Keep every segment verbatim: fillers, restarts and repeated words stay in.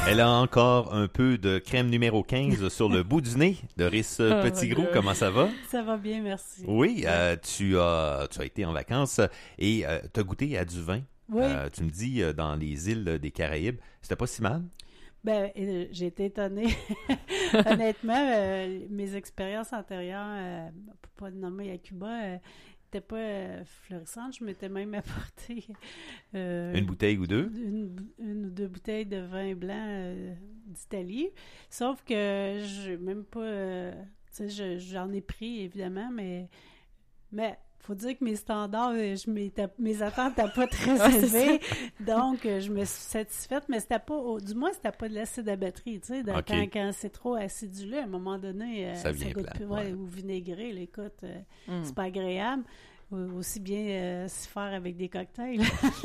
Elle a encore un peu de crème numéro quinze sur le bout du nez. Doris Oh, Petitgrou, comment ça va? Ça va bien, merci. Oui, euh, tu as tu as été en vacances et euh, tu as goûté à du vin. Oui. Euh, tu me dis, euh, dans les îles des Caraïbes, c'était pas si mal? Ben, euh, j'ai été étonnée. Honnêtement, euh, mes expériences antérieures, euh, pour pas le nommer à Cuba, euh, n'étaient pas euh, florissantes. Je m'étais même apporté euh, Une bouteille ou deux? Une, une ou deux bouteilles de vin blanc euh, d'Italie. Sauf que je même pas... Euh, tu sais, je- j'en ai pris, évidemment, mais... mais faut dire que mes standards, euh, je m'étais- mes attentes n'étaient pas très Ouais, c'est élevées. Donc, euh, je me suis satisfaite, mais c'était pas, au- du moins, c'était pas de l'acide à batterie, tu sais. dans- Ok. Quand, quand c'est trop acidulé, à un moment donné, euh, Ça vient goûte plate, plus, ouais, ouais. ou vinaigré, là, écoute, euh, Mm. c'est pas agréable. Ou- Aussi bien euh, s'y faire avec des cocktails.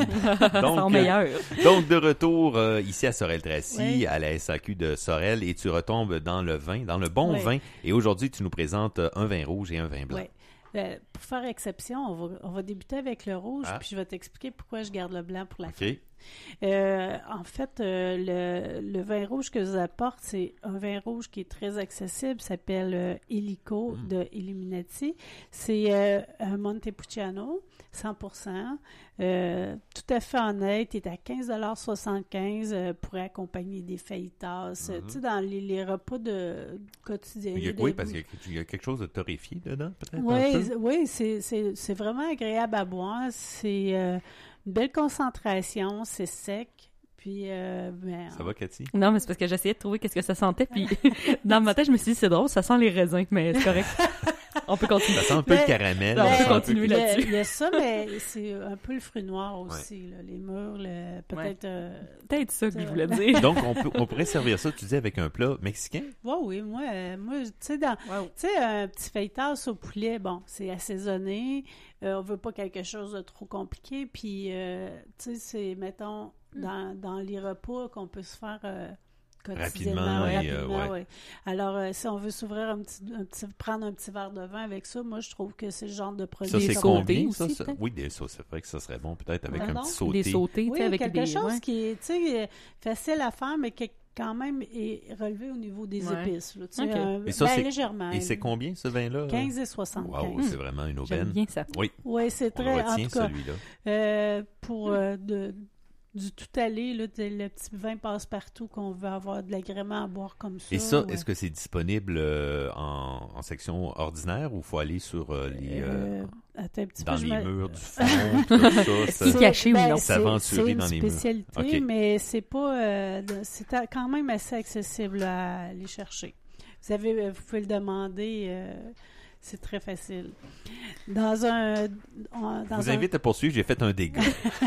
Ils sont euh, meilleurs. donc, de retour euh, ici à Sorel-Tracy, Oui. à la S A Q de Sorel, et tu retombes dans le vin, dans le bon Oui. vin. Et aujourd'hui, tu nous présentes un vin rouge et un vin blanc. Ouais. Euh, pour faire exception, on va, on va débuter avec le rouge, Ah. puis je vais t'expliquer pourquoi je garde le blanc pour la fin. OK. Euh, en fait, euh, le, le vin rouge que je vous apporte, c'est un vin rouge qui est très accessible, s'appelle euh, Illico Mm. de Illuminati. C'est euh, un Montepulciano, cent pour cent, euh, tout à fait honnête, il est à quinze dollars soixante-quinze euh, pour accompagner des fajitas, Mhm. tu sais, dans les, les repas de quotidiens. Il y a- des- oui, parce qu'il y a- il y a quelque chose de torréfié dedans, peut-être? un oui, peu? c'est- oui, c'est, c'est, c'est vraiment agréable à boire. C'est euh, une belle concentration, c'est sec. Puis, euh, ben, Ça va, Cathy? Non, mais c'est parce que j'essayais de trouver qu'est-ce que ça sentait, puis dans ma tête, je me suis dit, c'est drôle, ça sent les raisins, mais c'est correct. On peut continuer. Ça sent un peu Mais- le caramel. Ben, on ça peut sent un peu- continuer il y, a, là-dessus. il y a ça, mais c'est un peu le fruit noir aussi. Là, les mûres, le- peut-être. euh, Peut-être ça que je Euh, voulais dire. Donc, on, peut, on pourrait servir ça, tu dis, avec un plat mexicain? ouais, oui, moi, euh, moi tu sais, dans. Wow. Tu sais, un petit fajitas au poulet, bon, c'est assaisonné. Euh, on veut pas quelque chose de trop compliqué. Puis, euh, tu sais, c'est, mettons, dans, dans les repas qu'on peut se faire euh, quotidiennement. Rapidement, ouais, et, euh, rapidement, ouais. ouais. Alors, euh, si on veut s'ouvrir un petit, un petit, prendre un petit verre de vin avec ça, moi, je trouve que c'est le genre de produit. Ça, Des c'est sautés combien, ça? aussi, ça? peut-être? Oui, des sauces. C'est vrai que ça serait bon, peut-être, avec Pardon? un petit sauté. Des sautés, tu Oui, sais, avec quelque des... chose ouais. qui est, tu sais, euh, facile à faire, mais qui quand même est relevé au niveau des Ouais. épices. Là, tu sais, Ok. euh, Et ça, ben, c'est- légèrement. Et c'est combien, ce vin-là? quinze et soixante-quinze. Wow, c'est vraiment une J'aime aubaine. bien ça. Oui, Oui, c'est on le très. En retient, tout cas, celui-là. euh, pour euh, de, du tout aller, là, de- le petit vin passe-partout qu'on veut avoir de l'agrément à boire comme ça. Et ça, ouais. est-ce que c'est disponible euh, en, en section ordinaire ou il faut aller sur euh, les... euh, Euh, attends un petit dans peu, je les me- murs du fond, tout ça? Est-ce ça- qu'il est caché ou ben, non? c'est- S'aventurer c'est une dans les murs. spécialité, Ok. mais c'est pas, euh, de- c'est à- quand même assez accessible à aller chercher. Vous avez, euh, vous pouvez le demander, euh, c'est très facile. Dans un, en- Je dans vous un, invite à poursuivre, j'ai fait un dégât.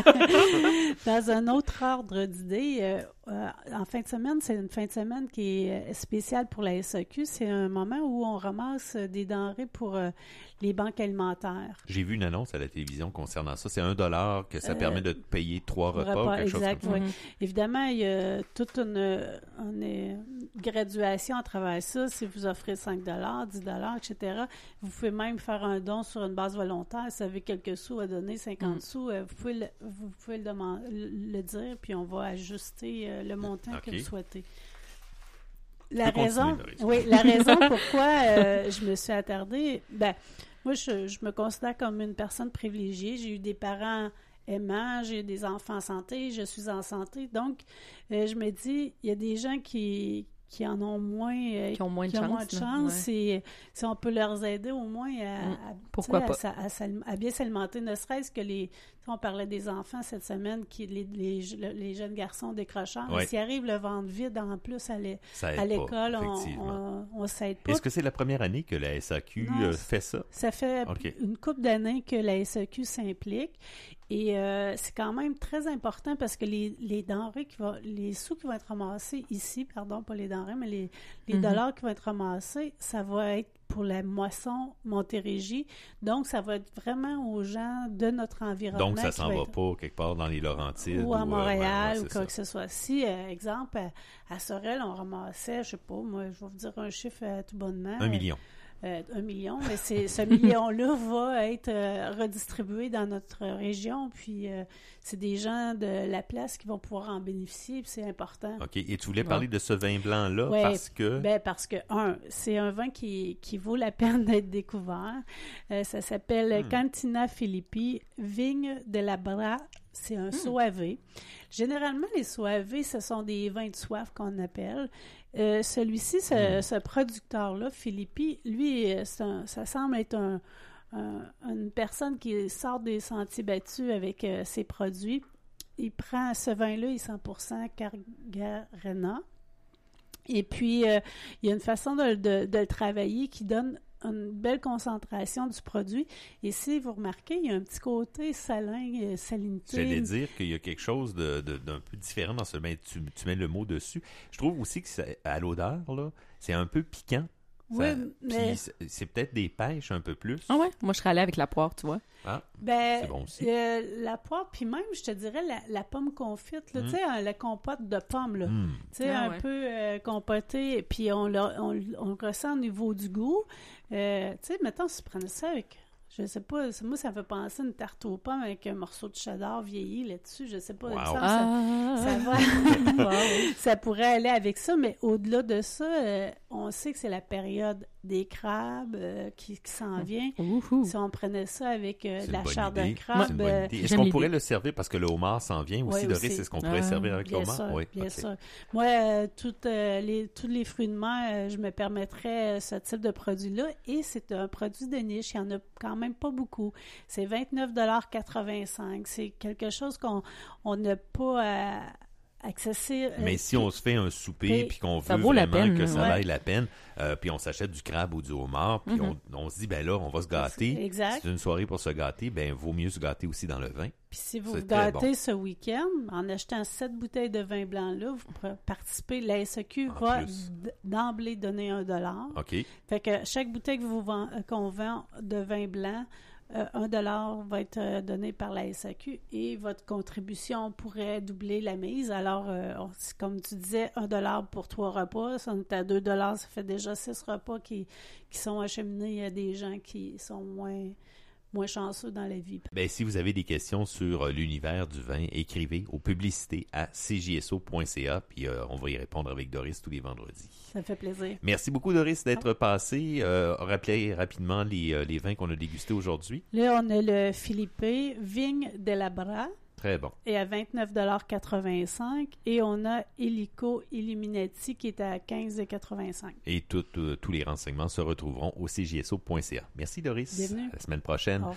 dans un autre ordre d'idée, euh, euh, en fin de semaine, c'est une fin de semaine qui est euh, spéciale pour la S A Q. C'est un moment où on ramasse euh, des denrées pour euh, les banques alimentaires. J'ai vu une annonce à la télévision concernant ça. C'est un dollar que ça Euh, permet de te payer trois repas, repas, ou quelque exact, chose comme ça. oui. Mhm. Évidemment, il y a toute une, une graduation à travers ça. Si vous offrez cinq dollars, dix dollars, et cetera, vous pouvez même faire un don sur une base volontaire. Si vous avez quelques sous à donner, cinquante Mm. sous, euh, vous pouvez, le, vous pouvez le, demander, le dire, puis on va ajuster euh, le montant que Ok. vous souhaitez. La peux continuer, raison, Doris. oui, la raison pourquoi euh, je me suis attardée, ben, moi, je, je me considère comme une personne privilégiée. J'ai eu des parents aimants, j'ai des enfants en santé, je suis en santé. Donc, euh, je me dis, il y a des gens qui, qui en ont moins, euh, Qui ont moins de qui ont chance. moins de là. chance. Ouais. Et si on peut leur aider au moins à, Mm. à- Pourquoi tu pas? sais, à, à s'al- à bien s'alimenter, ne serait-ce que les... tu sais, on parlait des enfants cette semaine, qui, les, les, les jeunes garçons décrocheurs. Ouais. S'ils arrivent le ventre vide en plus à l'é- Ça aide à pas, l'école, on effectivement. on, on s'aide pas. Est-ce que c'est la première année que la S A Q Non, euh, fait ça? Ça fait OK. une couple d'années que la S A Q s'implique et euh, c'est quand même très important parce que les, les denrées qui vont, les sous qui vont être ramassés ici, pardon, pas les denrées, mais les, les Mhm. dollars qui vont être ramassés, ça va être pour la moisson Montérégie. Donc, ça va être vraiment aux gens de notre environnement. Donc, ça qui s'en va être- pas quelque part dans les Laurentides. ou à euh, Montréal, ouais, ouais, ou c'est quoi ça. que ce soit. Si, euh, exemple, à, à Sorel, on ramassait, je sais pas, moi, je vais vous dire un chiffre euh, tout bonnement. Un million. euh, un million, mais c'est, ce million-là va être euh, redistribué dans notre région, puis euh, c'est des gens de la place qui vont pouvoir en bénéficier, puis c'est important. OK. Et tu voulais Ouais. parler de ce vin blanc-là Ouais, parce que... Ben parce que, un, c'est un vin qui, qui vaut la peine d'être découvert. Euh, ça s'appelle Hmm. Cantina Filippi, Vigne de la Bra. C'est un soavé. Généralement, les soavés, ce sont des vins de soif qu'on appelle. Euh, celui-ci, ce, Hmm. ce producteur-là, Filippi, lui, euh, c'est un- ça semble être un, un- une personne qui sort des sentiers battus avec euh, ses produits. Il prend ce vin-là, il est cent pour cent Cargarena. Et puis, euh, il y a une façon de, de- de le travailler qui donne une belle concentration du produit. Et si vous remarquez, il y a un petit côté salin, euh, salinité. J'allais dire qu'il y a quelque chose de, de- d'un peu différent dans ce vin. Tu, tu mets le mot dessus. Je trouve aussi que ça- à l'odeur, là, c'est un peu piquant. Oui, Ça- mais Puis c'est, c'est peut-être des pêches un peu plus. Ah ouais? Moi, je serais allée avec la poire, tu vois. Ah, ben, c'est bon aussi. euh, la poire, puis même, je te dirais, la, la pomme confite, là, Mm. tu sais, hein, la compote de pommes, là. Hmm. Tu sais, Ah un ouais. peu euh, compoté, puis on, le- on, on le ressent au niveau du goût. Euh, tu sais, mettons, si tu prenais ça avec, je sais pas, c'est- moi, ça me fait penser à une tarte aux pommes avec un morceau de cheddar vieilli là-dessus, je sais pas, il me Wow. semble que Ah! ça, ça va, ça pourrait aller avec ça, mais au-delà de ça, euh, on sait que c'est la période des crabes euh, qui, qui s'en vient. Ouhou. Si on prenait ça avec euh, C'est de la une bonne chair idée. de C'est crabe, une bonne euh, idée. Est-ce j'aime qu'on l'idée. pourrait le servir parce que le homard s'en vient aussi, Oui, Doris? aussi. Est-ce qu'on pourrait Ah, servir avec le bien homard? sûr, Oui, bien ok. sûr. Moi, euh, toutes, euh, les, tous les fruits de mer, euh, je me permettrais euh, ce type de produit-là. Et c'est un produit de niche. Il n'y en a quand même pas beaucoup. C'est vingt-neuf dollars quatre-vingt-cinq. C'est quelque chose qu'on on n'a pas à accessible. Mais si on se fait un souper Et- puis qu'on Ça veut vaut la vraiment peine, que ça ouais. vaille la peine, euh, puis on s'achète du crabe ou du homard, puis Mhm. on, on se dit, ben là, on va se gâter. Exact. C'est une soirée pour se gâter, ben vaut mieux se gâter aussi dans le vin. Puis si vous C'est vous très gâtez ce week-end, en achetant sept bouteilles de vin blanc-là, vous pourrez participer. La S E Q En va plus. d- d'emblée donner un dollar. OK? Fait que chaque bouteille que vous vend- euh, qu'on vend de vin blanc, euh, un dollar va être euh, donné par la S A Q et votre contribution pourrait doubler la mise. Alors, euh, on- c'est comme tu disais, un dollar pour trois repas, ça on est à deux dollars, ça fait déjà six repas qui, qui sont acheminés à des gens qui sont moins, moins chanceux dans la vie. Ben, si vous avez des questions sur euh, l'univers du vin, écrivez aux publicités à c j s o point c a, puis euh, on va y répondre avec Doris tous les vendredis. Ça fait plaisir. Merci beaucoup, Doris, d'être passé. Euh, rappelez rapidement les, euh, les vins qu'on a dégustés aujourd'hui. Là, on a le Philippe Vigne de la Bra Très bon. et à vingt-neuf dollars quatre-vingt-cinq et on a Illico Illuminati qui est à quinze dollars quatre-vingt-cinq. Et tout, euh, tous les renseignements se retrouveront au c j s o point c a. Merci, Doris. Bienvenue. À la semaine prochaine. Au